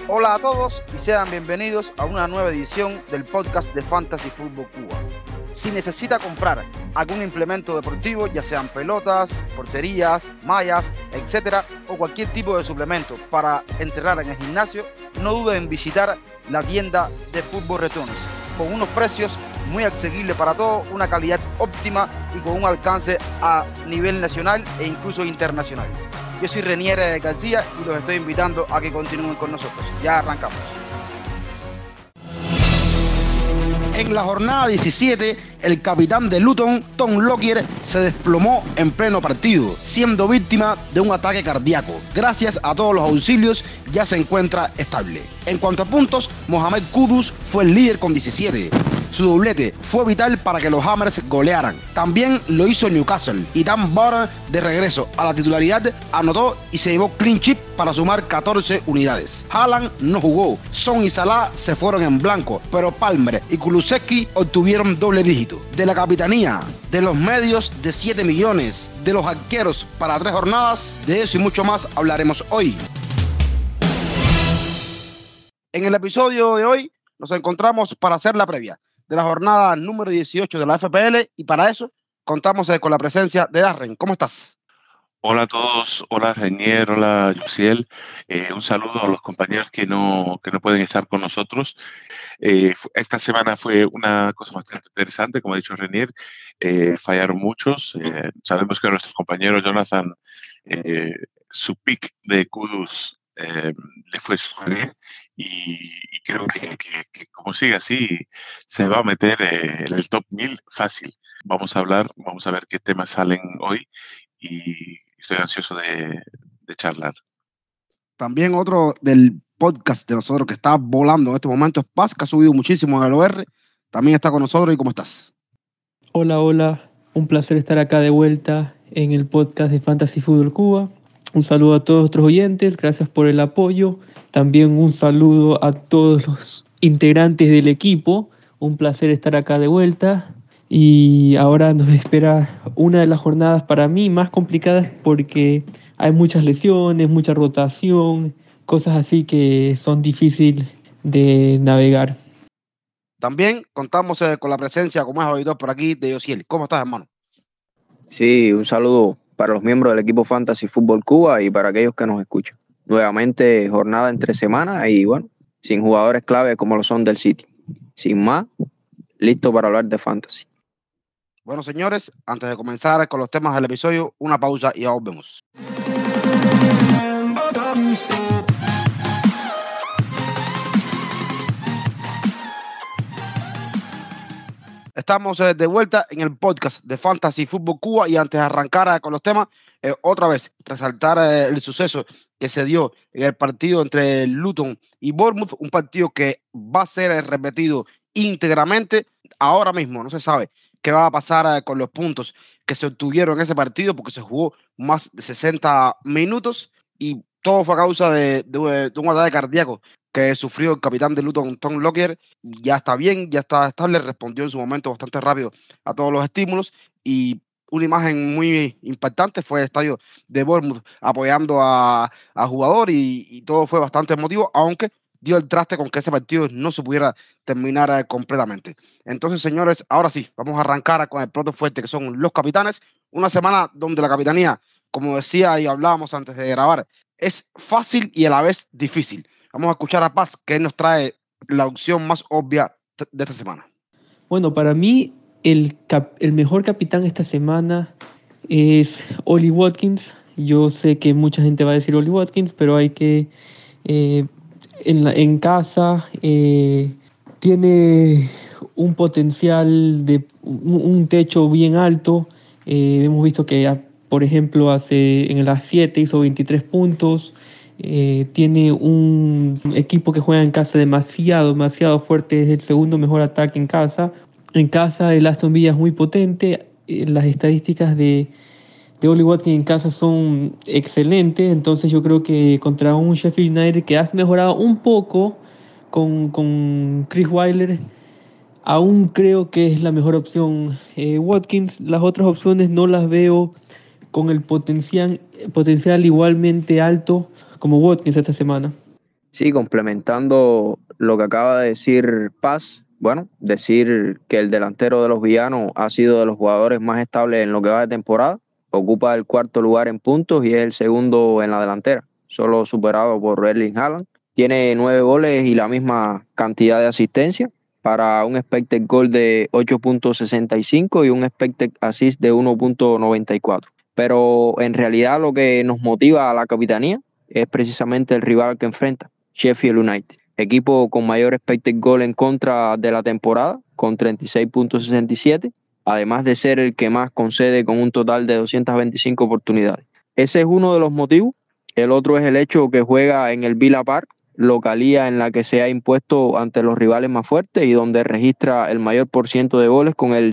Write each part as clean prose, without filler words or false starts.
Hola a todos y sean bienvenidos a una nueva edición del podcast de Fantasy Football Cuba. Si necesita comprar algún implemento deportivo, ya sean pelotas, porterías, mallas, etcétera, o cualquier tipo de suplemento para entrenar en el gimnasio, no dude en visitar la tienda de Fútbol Returns, con unos precios muy asequibles para todos, una calidad óptima y con un alcance a nivel nacional e incluso internacional. Yo soy Renier García y los estoy invitando a que continúen con nosotros. Ya arrancamos. En la jornada 17, el capitán de Luton, Tom Lockyer, se desplomó en pleno partido, siendo víctima de un ataque cardíaco. Gracias a todos los auxilios, ya se encuentra estable. En cuanto a puntos, Mohamed Kudus fue el líder con 17. Su doblete fue vital para que los Hammers golearan. También lo hizo Newcastle y Dan Burn, de regreso a la titularidad, anotó y se llevó clean sheet para sumar 14 unidades. Haaland no jugó, Son y Salah se fueron en blanco, pero Palmer y Kulusevski obtuvieron doble dígito. De la capitanía, de los medios de 7 millones, de los arqueros para 3 jornadas, de eso y mucho más hablaremos hoy. En el episodio de hoy nos encontramos para hacer la previa de la jornada número 18 de la FPL y para eso contamos con la presencia de Darren. ¿Cómo estás? Hola a todos, hola Renier, hola Yusiel. Un saludo a los compañeros que no pueden estar con nosotros. Esta semana fue una cosa bastante interesante, como ha dicho Renier. Fallaron muchos. Sabemos que nuestros compañeros Jonathan, su pick de Kudus le fue súper bien y creo que como sigue así se va a meter en el top 1000 fácil. Vamos a ver qué temas salen hoy y estoy ansioso de charlar. También otro del podcast de nosotros que está volando en estos momentos, Paz, que ha subido muchísimo en el OR, también está con nosotros. ¿Y cómo estás? Hola, un placer estar acá de vuelta en el podcast de Fantasy Football Cuba. Un saludo a todos nuestros oyentes, gracias por el apoyo. También un saludo a todos los integrantes del equipo. Un placer estar acá de vuelta. Y ahora nos espera una de las jornadas para mí más complicadas porque hay muchas lesiones, mucha rotación, cosas así que son difíciles de navegar. También contamos con la presencia, como es habitual por aquí, de Yosiel. ¿Cómo estás, hermano? Sí, un saludo para los miembros del equipo Fantasy Football Cuba y para aquellos que nos escuchan. Nuevamente jornada entre semanas y bueno, sin jugadores clave como lo son del City. Sin más, listo para hablar de Fantasy. Bueno, señores, antes de comenzar con los temas del episodio, una pausa y ya volvemos. Estamos de vuelta en el podcast de Fantasy Football Cuba y antes de arrancar con los temas, otra vez resaltar el suceso que se dio en el partido entre Luton y Bournemouth, un partido que va a ser repetido íntegramente. Ahora mismo no se sabe qué va a pasar con los puntos que se obtuvieron en ese partido porque se jugó más de 60 minutos y todo fue a causa de un ataque cardíaco que sufrió el capitán de Luton, Tom Lockyer. Ya está bien, ya está estable, respondió en su momento bastante rápido a todos los estímulos y una imagen muy impactante fue el estadio de Bournemouth apoyando a jugador y todo fue bastante emotivo, aunque dio el traste con que ese partido no se pudiera terminar completamente. Entonces, señores, ahora sí, vamos a arrancar con el plato fuerte que son los capitanes. Una semana donde la capitanía, como decía y hablábamos antes de grabar, es fácil y a la vez difícil. Vamos a escuchar a Paz, que nos trae la opción más obvia de esta semana. Bueno, para mí el mejor capitán esta semana es Ollie Watkins. Yo sé que mucha gente va a decir Ollie Watkins, pero hay que... en casa tiene un potencial de un techo bien alto. Hemos visto que, por ejemplo, en las 7 hizo 23 puntos. Tiene un equipo que juega en casa demasiado fuerte, es el segundo mejor ataque en casa. En casa el Aston Villa es muy potente, las estadísticas de Ollie Watkins en casa son excelentes, entonces yo creo que contra un Sheffield United que has mejorado un poco con Chris Wilder, aún creo que es la mejor opción Watkins. Las otras opciones no las veo con el potencial igualmente alto como Watkins esta semana. Sí, complementando lo que acaba de decir Paz, bueno, decir que el delantero de los Villanos ha sido de los jugadores más estables en lo que va de temporada, ocupa el cuarto lugar en puntos y es el segundo en la delantera, solo superado por Erling Haaland. Tiene 9 goles y la misma cantidad de asistencia para un expected goal de 8.65 y un expected assist de 1.94. Pero en realidad lo que nos motiva a la capitanía es precisamente el rival que enfrenta, Sheffield United, equipo con mayor expected goal en contra de la temporada, con 36.67, además de ser el que más concede con un total de 225 oportunidades. Ese es uno de los motivos. El otro es el hecho que juega en el Villa Park, localía en la que se ha impuesto ante los rivales más fuertes y donde registra el mayor % de goles con el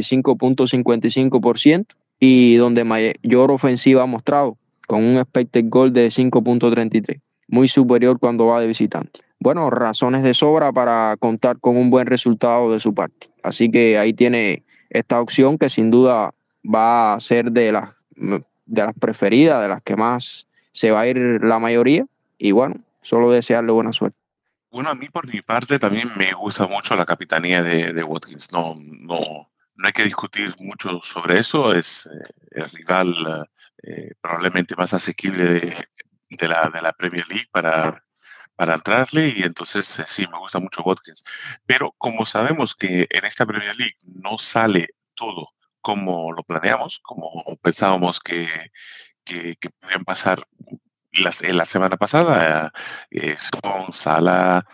55.55% y donde mayor ofensiva ha mostrado con un expected goal de 5.33, muy superior cuando va de visitante. Bueno, razones de sobra para contar con un buen resultado de su parte. Así que ahí tiene esta opción que sin duda va a ser de las preferidas, de las que más se va a ir la mayoría. Y bueno, solo desearle buena suerte. Bueno, a mí por mi parte también me gusta mucho la capitanía de Watkins. No hay que discutir mucho sobre eso. Es el rival probablemente más asequible de la Premier League para entrarle y entonces sí, me gusta mucho Watkins. Pero como sabemos que en esta Premier League no sale todo como lo planeamos, como pensábamos que podían pasar en la semana pasada, Son, Salah,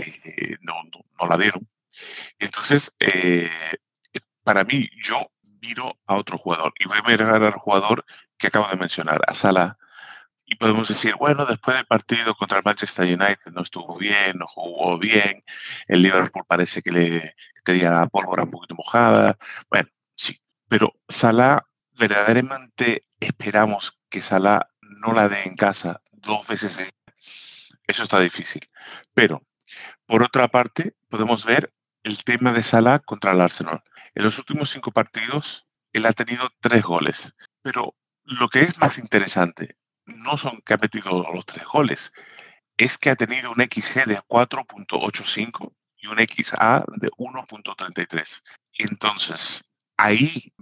no la dieron. Entonces, para mí, yo miro a otro jugador y voy a mirar al jugador que acabo de mencionar, a Salah. Y podemos decir, bueno, después del partido contra el Manchester United no estuvo bien, no jugó bien, el Liverpool parece que le tenía la pólvora un poquito mojada. Bueno, sí, pero Salah, verdaderamente esperamos que Salah no la dé en casa 2 veces. Eso está difícil. Pero, por otra parte, podemos ver el tema de Salah contra el Arsenal. En los últimos 5 partidos, él ha tenido 3 goles. Pero lo que es más interesante no son que ha metido los 3 goles, es que ha tenido un XG de 4.85 y un XA de 1.33. Entonces, ahí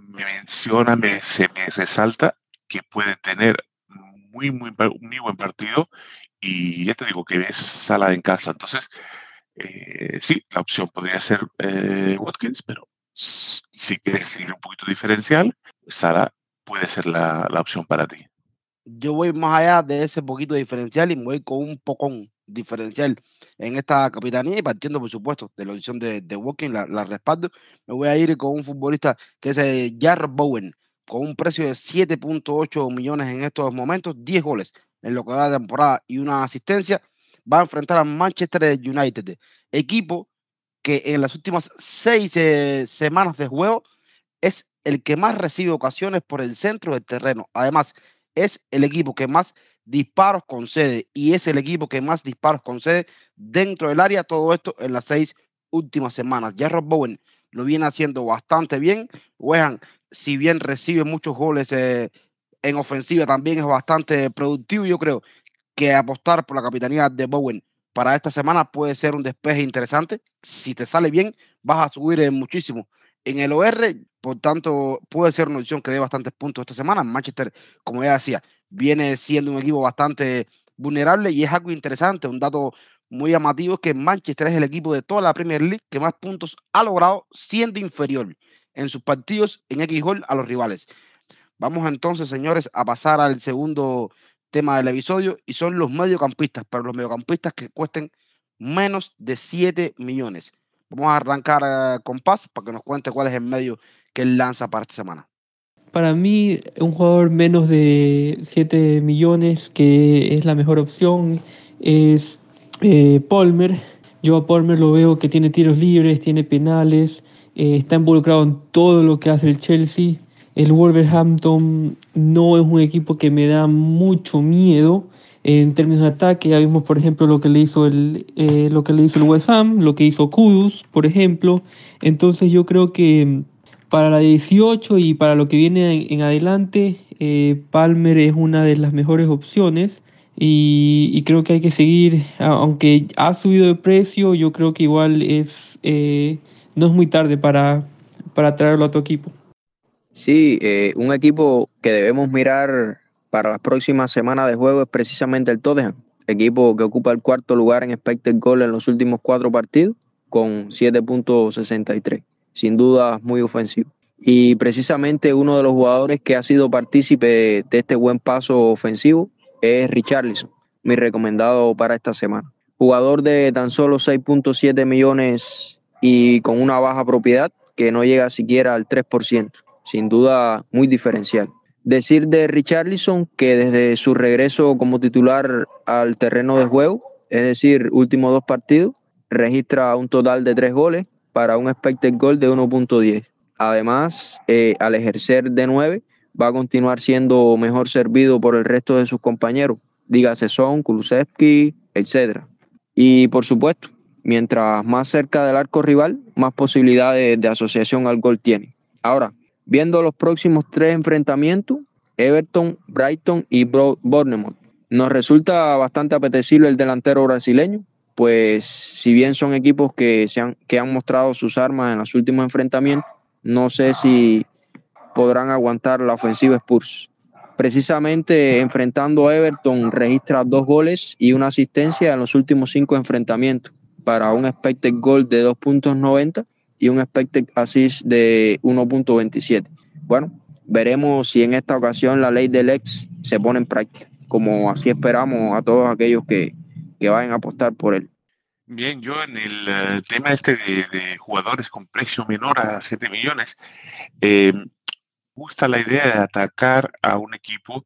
se me resalta que puede tener muy buen partido y ya te digo que es Salah en casa. Entonces, sí, la opción podría ser Watkins, pero si quieres seguir un poquito diferencial, Salah puede ser la opción para ti. Yo voy más allá de ese poquito diferencial y me voy con un pocón diferencial en esta capitanía y partiendo, por supuesto, de la opción de Watkins, la respaldo. Me voy a ir con un futbolista que es Jarrod Bowen, con un precio de 7.8 millones en estos momentos, 10 goles en lo que va de temporada y una asistencia. Va a enfrentar a Manchester United, equipo que en las últimas 6 semanas de juego es el que más recibe ocasiones por el centro del terreno. Además, es el equipo que más disparos concede y es el equipo que más disparos concede dentro del área. Todo esto en las 6 últimas semanas. Jarrod Bowen lo viene haciendo bastante bien. West Ham, si bien recibe muchos goles en ofensiva, también es bastante productivo. Yo creo que apostar por la capitanía de Bowen para esta semana puede ser un despeje interesante. Si te sale bien, vas a subir muchísimo en el OR, por tanto, puede ser una opción que dé bastantes puntos esta semana. Manchester, como ya decía, viene siendo un equipo bastante vulnerable y es algo interesante, un dato muy llamativo es que Manchester es el equipo de toda la Premier League que más puntos ha logrado siendo inferior en sus partidos en X-Gol a los rivales. Vamos entonces, señores, a pasar al segundo tema del episodio y son los mediocampistas, pero los mediocampistas que cuesten menos de 7 millones. Vamos a arrancar con Paz para que nos cuente cuál es el medio que él lanza para esta semana. Para mí, un jugador menos de 7 millones, que es la mejor opción, es Palmer. Yo a Palmer lo veo que tiene tiros libres, tiene penales, está involucrado en todo lo que hace el Chelsea. El Wolverhampton no es un equipo que me da mucho miedo en términos de ataque. Ya vimos, por ejemplo, lo que le hizo el West Ham, lo que hizo Kudus, por ejemplo. Entonces yo creo que para la 18 y para lo que viene en adelante, Palmer es una de las mejores opciones. y creo que hay que seguir, aunque ha subido de precio, yo creo que igual no es muy tarde para traerlo a tu equipo. Sí, un equipo que debemos mirar para las próximas semanas de juego es precisamente el Tottenham, equipo que ocupa el cuarto lugar en expected goal en los últimos 4 partidos con 7.63. Sin duda muy ofensivo. Y precisamente uno de los jugadores que ha sido partícipe de este buen paso ofensivo es Richarlison, mi recomendado para esta semana. Jugador de tan solo 6.7 millones y con una baja propiedad que no llega siquiera al 3%. Sin duda muy diferencial. Decir de Richarlison que desde su regreso como titular al terreno de juego, es decir, últimos 2 partidos, registra un total de 3 goles para un expected goal de 1.10. Además, al ejercer de 9, va a continuar siendo mejor servido por el resto de sus compañeros, dígase Son, Kulusevski, etc. Y por supuesto, mientras más cerca del arco rival, más posibilidades de asociación al gol tiene. Ahora, viendo los próximos 3 enfrentamientos, Everton, Brighton y Bournemouth, nos resulta bastante apetecible el delantero brasileño, pues si bien son equipos que han mostrado sus armas en los últimos enfrentamientos, no sé si podrán aguantar la ofensiva Spurs. Precisamente enfrentando a Everton registra 2 goles y una asistencia en los últimos 5 enfrentamientos para un expected goal de 2.90 y un expected assist de 1.27. Bueno, veremos si en esta ocasión la ley del ex se pone en práctica, como así esperamos a todos aquellos que vayan a apostar por él. Bien, yo en el tema de jugadores con precio menor a 7 millones, me gusta la idea de atacar a un equipo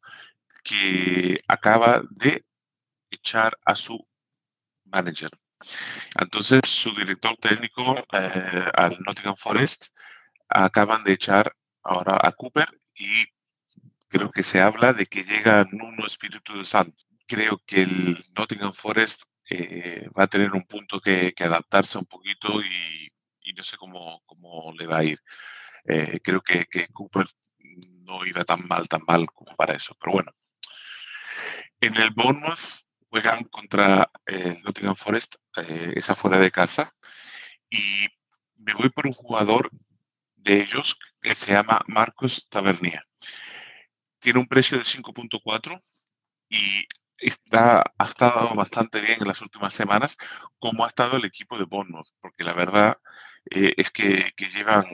que acaba de echar a su manager. Entonces, su director técnico al Nottingham Forest acaban de echar ahora a Cooper y creo que se habla de que llega Nuno Espíritu Santo. Creo que el Nottingham Forest va a tener un punto que adaptarse un poquito y no sé cómo le va a ir. Creo que Cooper no iba tan mal como para eso, pero bueno. En el Bournemouth juegan contra el Nottingham Forest, es afuera de casa, y me voy por un jugador de ellos que se llama Marcos Tavernier. Tiene un precio de 5.4 y ha estado bastante bien en las últimas semanas, como ha estado el equipo de Bournemouth, porque la verdad es que llevan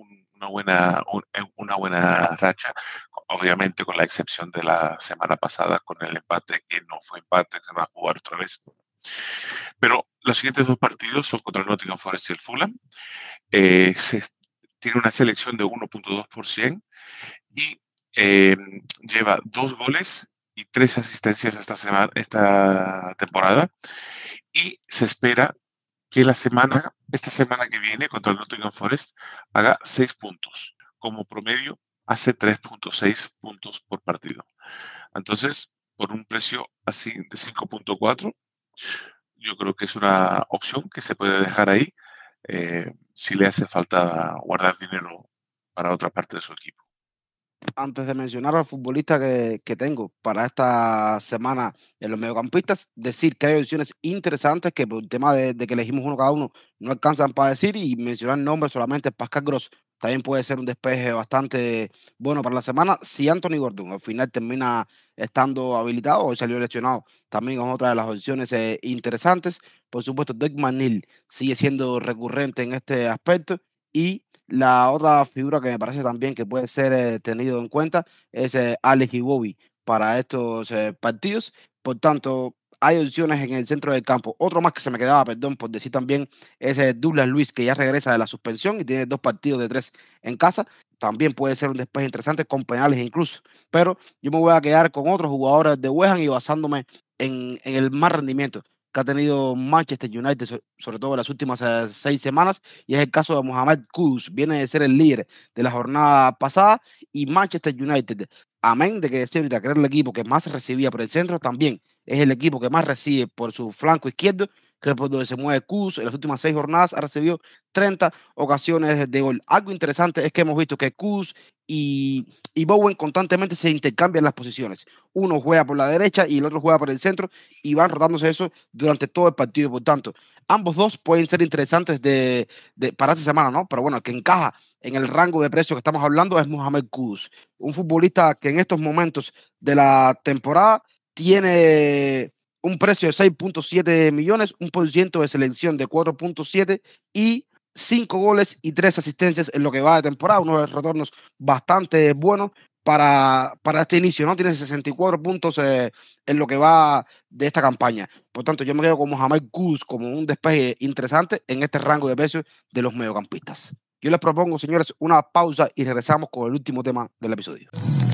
una buena racha, obviamente con la excepción de la semana pasada con el empate, que no fue empate, se va a jugar otra vez. Pero los siguientes 2 partidos son contra el Nottingham Forest y el Fulham. Tiene una selección de 1.2% y lleva 2 goles y 3 asistencias esta temporada, y se espera que esta semana que viene contra el Nottingham Forest haga 6 puntos. Como promedio hace 3.6 puntos por partido. Entonces, por un precio así de 5.4, yo creo que es una opción que se puede dejar ahí si le hace falta guardar dinero para otra parte de su equipo. Antes de mencionar al futbolista que tengo para esta semana en los mediocampistas, decir que hay opciones interesantes que por el tema de que elegimos uno cada uno no alcanzan para decir, y mencionar nombres solamente. Pascal Gross también puede ser un despeje bastante bueno para la semana. Si Anthony Gordon al final termina estando habilitado o salió lesionado, también es otra de las opciones interesantes. Por supuesto, Doug McNeil sigue siendo recurrente en este aspecto, y la otra figura que me parece también que puede ser tenido en cuenta es Alex Iwobi para estos partidos. Por tanto, hay opciones en el centro del campo. Otro más que se me quedaba, perdón, por decir también, es Douglas Luiz, que ya regresa de la suspensión y tiene 2 partidos de 3 en casa. También puede ser un despeje interesante con penales incluso. Pero yo me voy a quedar con otros jugadores de West Ham y basándome en el más rendimiento que ha tenido Manchester United, sobre todo en las últimas 6 semanas, y es el caso de Mohamed Kudus. Viene de ser el líder de la jornada pasada, y Manchester United, amén de que decir ahorita que era el equipo que más recibía por el centro, también es el equipo que más recibe por su flanco izquierdo, que por donde se mueve Kuz en las últimas 6 jornadas ha recibido 30 ocasiones de gol. Algo interesante es que hemos visto que Kuz y Bowen constantemente se intercambian las posiciones. Uno juega por la derecha y el otro juega por el centro y van rotándose eso durante todo el partido. Por tanto, ambos dos pueden ser interesantes para esta semana, ¿no? Pero bueno, el que encaja en el rango de precio que estamos hablando es Mohamed Kudus, un futbolista que en estos momentos de la temporada tiene un precio de 6.7 millones, un por ciento de selección de 4.7 y 5 goles y 3 asistencias en lo que va de temporada, unos retornos bastante buenos para este inicio, ¿no? Tiene 64 puntos en lo que va de esta campaña. Por tanto, yo me quedo con Mohamed Kudus como un despeje interesante en este rango de precios de los mediocampistas. Yo les propongo, señores, una pausa y regresamos con el último tema del episodio.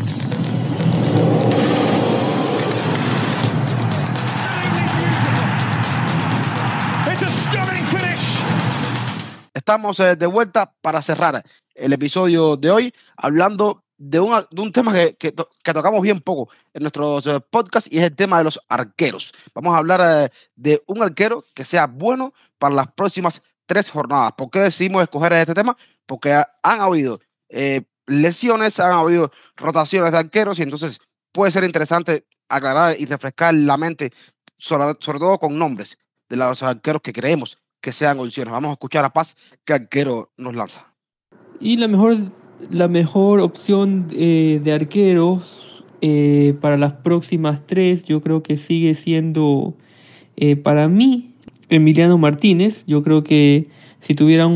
Estamos de vuelta para cerrar el episodio de hoy hablando de un tema que tocamos bien poco en nuestros podcasts y es el tema de los arqueros. Vamos a hablar de un arquero que sea bueno para las próximas 3 jornadas. ¿Por qué decidimos escoger este tema? Porque han habido lesiones, han habido rotaciones de arqueros y entonces puede ser interesante aclarar y refrescar la mente sobre todo con nombres de los arqueros que creemos que sean opciones. Vamos a escuchar a Paz qué arquero nos lanza. Y la mejor opción de arqueros para las próximas 3, yo creo que sigue siendo para mí Emiliano Martínez. Yo creo que si tuviera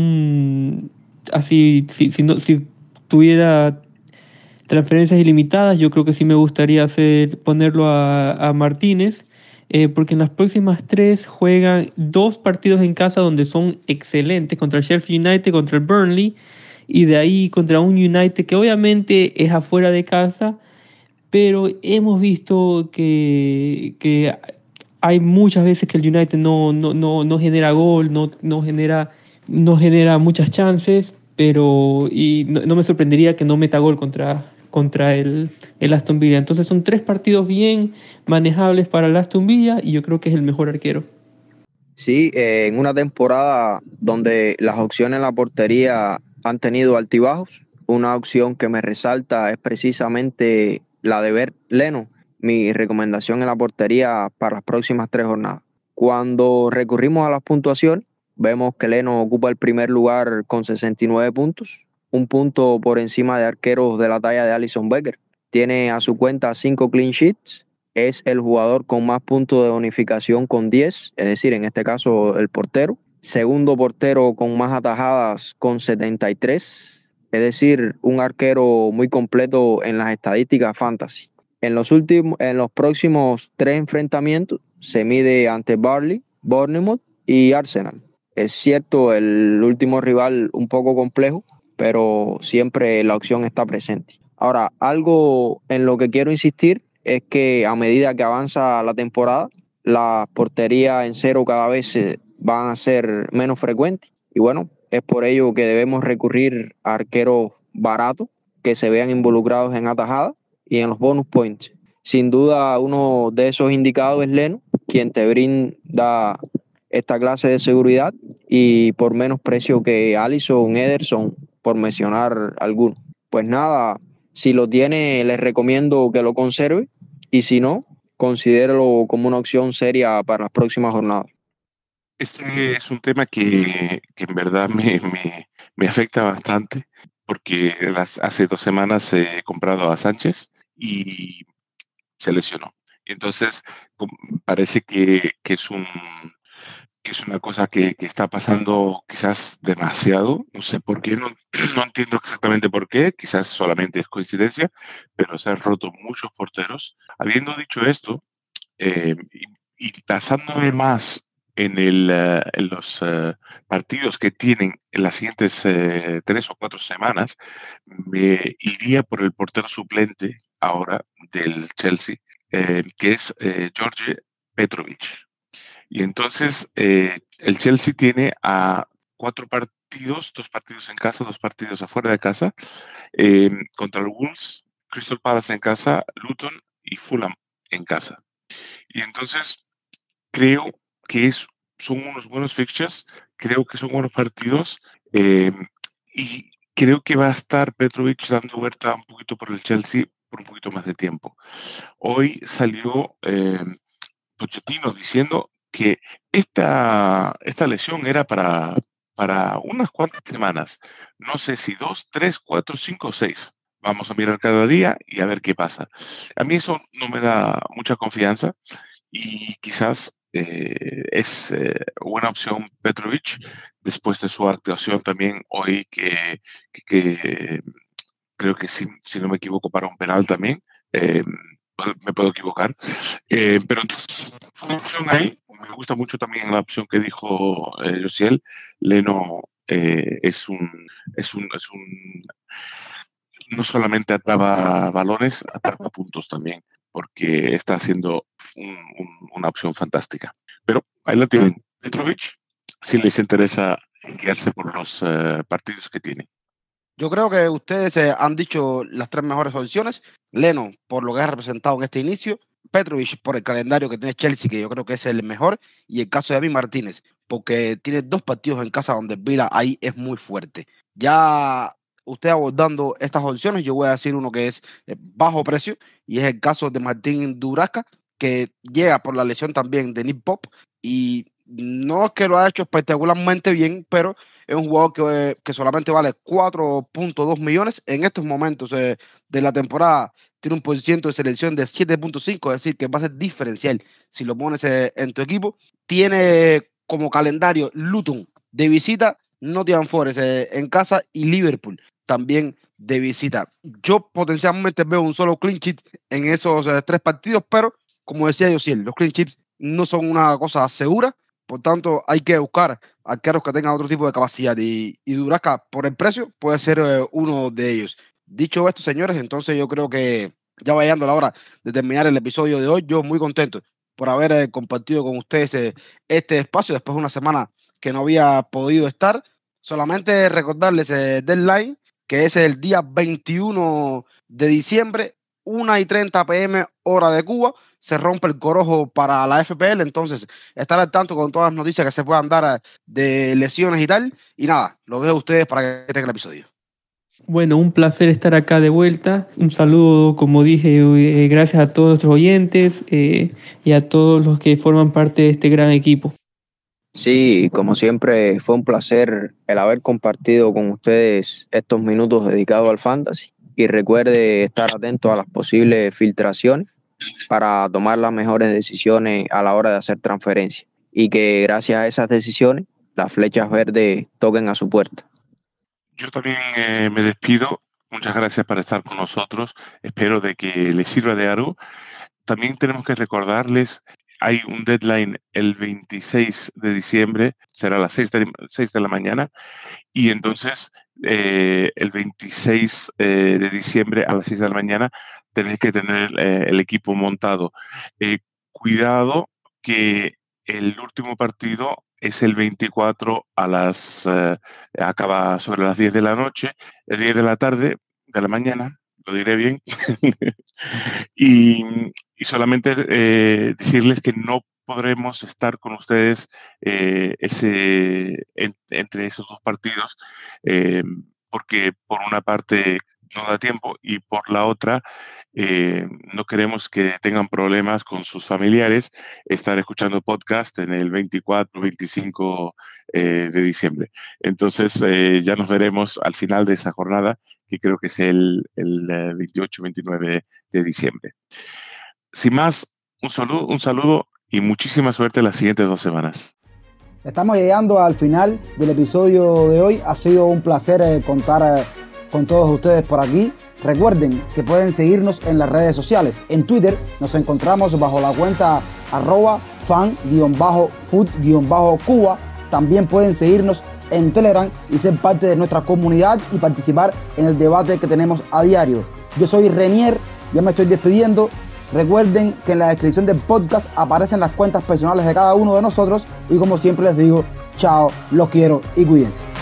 si tuviera transferencias ilimitadas, yo creo que sí me gustaría ponerlo a Martínez, porque en las próximas 3 juegan 2 partidos en casa donde son excelentes, contra el Sheffield United, contra el Burnley, y de ahí contra un United que obviamente es afuera de casa, pero hemos visto que hay muchas veces que el United no genera gol, no genera muchas chances, pero no me sorprendería que no meta gol contra el Aston Villa. Entonces son 3 partidos bien manejables para el Aston Villa y yo creo que es el mejor arquero. Sí, en una temporada donde las opciones en la portería han tenido altibajos, una opción que me resalta es precisamente la de Bernd Leno, mi recomendación en la portería para las próximas 3 jornadas. Cuando recurrimos a las puntuaciones, vemos que Leno ocupa el primer lugar con 69 puntos, un punto por encima de arqueros de la talla de Alisson Becker. Tiene a su cuenta 5 clean sheets. Es el jugador con más puntos de bonificación con 10, es decir, en este caso el portero. Segundo portero con más atajadas con 73, es decir, un arquero muy completo en las estadísticas fantasy. En los próximos 3 enfrentamientos se mide ante Burnley, Bournemouth y Arsenal. Es cierto, el último rival un poco complejo, pero siempre la opción está presente. Ahora, algo en lo que quiero insistir es que a medida que avanza la temporada, las porterías en cero cada vez van a ser menos frecuentes. Y bueno, es por ello que debemos recurrir a arqueros baratos que se vean involucrados en atajadas y en los bonus points. Sin duda, uno de esos indicados es Leno, quien te brinda esta clase de seguridad y por menos precio que Alisson, Ederson, por mencionar algunos. Pues nada, si lo tiene, les recomiendo que lo conserve y si no, considérelo como una opción seria para las próximas jornadas. Este es un tema que en verdad me afecta bastante porque hace 2 semanas he comprado a Sánchez y se lesionó. Entonces, parece que es una cosa que está pasando quizás demasiado. No sé por qué, no entiendo exactamente por qué, quizás solamente es coincidencia, pero se han roto muchos porteros. Habiendo dicho esto, y basándome más en los partidos que tienen en las siguientes 3 o 4 semanas, me iría por el portero suplente ahora del Chelsea, que es George Petrovic. Y entonces el Chelsea tiene a 4 partidos, 2 partidos en casa, 2 partidos afuera de casa, contra el Wolves, Crystal Palace en casa, Luton y Fulham en casa. Y entonces creo que es son unos buenos fixtures, creo que son buenos partidos, y creo que va a estar Petrovic dando vuelta un poquito por el Chelsea por un poquito más de tiempo. Hoy salió Pochettino diciendo que esta lesión era para unas cuantas semanas. No sé si 2, 3, 4, 5 o 6. Vamos a mirar cada día y a ver qué pasa. A mí eso no me da mucha confianza y quizás es buena opción Petrovic después de su actuación también hoy que creo que si no me equivoco para un penal también. Me puedo equivocar, pero entonces una opción ahí. Me gusta mucho también la opción que dijo Josiel. Leno no solamente atrapa balones, atrapa puntos también, porque está haciendo una opción fantástica. Pero ahí la tienen. Petrovic, si les interesa guiarse por los partidos que tiene. Yo creo que ustedes han dicho las 3 mejores opciones. Leno, por lo que ha representado en este inicio. Petrovic, por el calendario que tiene Chelsea, que yo creo que es el mejor. Y el caso de Emi Martínez, porque tiene 2 partidos en casa donde Vila ahí es muy fuerte. Ya usted abordando estas opciones, yo voy a decir uno que es bajo precio. Y es el caso de Martín Duraska, que llega por la lesión también de Nick Pope. Y no es que lo ha hecho espectacularmente bien, pero es un jugador que solamente vale 4.2 millones. En estos momentos de la temporada tiene un porcentaje de selección de 7.5, es decir, que va a ser diferencial si lo pones en tu equipo. Tiene como calendario Luton de visita, Nottingham Forest en casa y Liverpool también de visita. Yo potencialmente veo un solo clean sheet en esos 3 partidos, pero como decía Josiel, los clean sheets no son una cosa segura. Por tanto, hay que buscar arqueros que tengan otro tipo de capacidad y Duraska, por el precio, puede ser uno de ellos. Dicho esto, señores, entonces yo creo que ya va llegando la hora de terminar el episodio de hoy. Yo muy contento por haber compartido con ustedes este espacio después de una semana que no había podido estar. Solamente recordarles el deadline, que es el día 21 de diciembre, 1:30 p.m. hora de Cuba. Se rompe el corojo para la FPL, entonces estar al tanto con todas las noticias que se puedan dar de lesiones y tal. Y nada, lo dejo a ustedes para que tengan el episodio. Bueno, un placer estar acá de vuelta. Un saludo, como dije, gracias a todos nuestros oyentes y a todos los que forman parte de este gran equipo. Sí, como siempre fue un placer el haber compartido con ustedes estos minutos dedicados al fantasy. Y recuerde estar atento a las posibles filtraciones para tomar las mejores decisiones a la hora de hacer transferencias. Y que gracias a esas decisiones, las flechas verdes toquen a su puerta. Yo también me despido. Muchas gracias por estar con nosotros. Espero de que les sirva de algo. También tenemos que recordarles, hay un deadline el 26 de diciembre, será a las 6 de la mañana. Y entonces, el 26 de diciembre a las 6 de la mañana, tenéis que tener el equipo montado. Cuidado que el último partido es el 24 acaba sobre las 10 de la noche, 10 de la tarde, de la mañana, lo diré bien. y solamente decirles que no podremos estar con ustedes entre esos 2 partidos, porque por una parte no da tiempo y por la otra no queremos que tengan problemas con sus familiares estar escuchando podcast en el 24, 25 de diciembre. Entonces ya nos veremos al final de esa jornada, que creo que es el 28, 29 de diciembre. Sin más, un saludo y muchísima suerte las siguientes 2 semanas. Estamos llegando al final del episodio de hoy. Ha sido un placer contar con todos ustedes por aquí. Recuerden que pueden seguirnos en las redes sociales. En Twitter nos encontramos bajo la cuenta @fan_food_cuba. También pueden seguirnos en Telegram y ser parte de nuestra comunidad y participar en el debate que tenemos a diario. Yo soy Renier, ya me estoy despidiendo. Recuerden que en la descripción del podcast aparecen las cuentas personales de cada uno de nosotros y como siempre les digo, chao, los quiero y cuídense.